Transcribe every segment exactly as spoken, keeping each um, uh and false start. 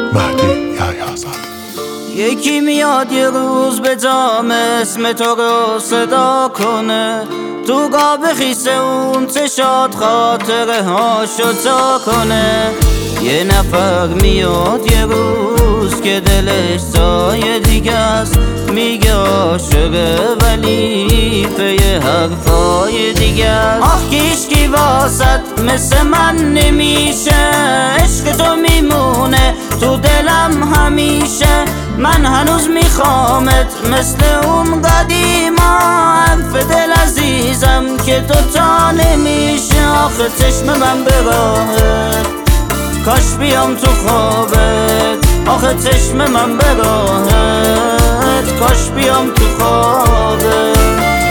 مهدی یحیی‌زاده. یکی میاد یه روز به جام اسم تو رو صدا کنه، تو قاب خیس اون چشات خاطره هاشو جا کنه. یه نفر میاد یه روز که دلش جای دیگه است، میگه عاشقه ولی پی حرفای دیگه است. آخ که هیچکی واسط مثل من نمیشه، عشق تو میمونه تو دلم همیشه. من هنوز میخوامت مثل اون قدیما، حرف دل عزیزم که تو تا نمیشه. آخه چشم من به راهت، کاش بیام تو خوابت. آخه چشم من به راهت، کاش بیام تو خوابت.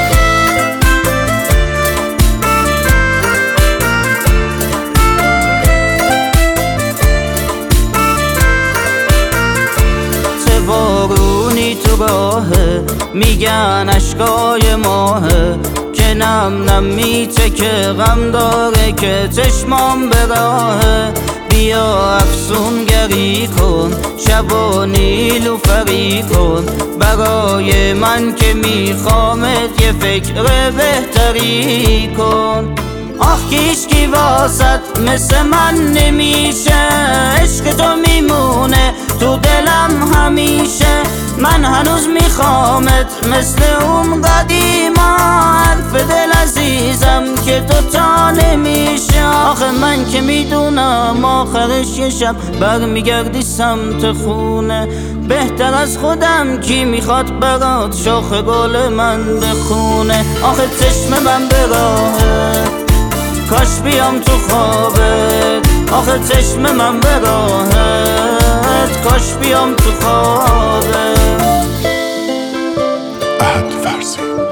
بارونی تو راهه، میگن اشکای ماهه که نم نم میته که غم داره که چشمام به راهه. بیا افسونگری کن، شب و نیلوفری کن، برای من که میخوامت یه فکر بهتری کن. آخ که هیچکی واسط مثل من نمیشه، عشق تو میمونه تو دلم همیشه. من هنوز میخوامت مثل اون قدیما، حرف دل عزیزم که تو تا نمیشه. آخه من که میدونم آخرش یه شب برمیگردی سمت خونه، بهتر از خودم کی میخواد برات شاخ گل من بخونه. آخه چشم من به راهت، کاش بیام تو خوابت. آخه چشم من به راهت، کاش بیام تو خوابت. احد فرزی.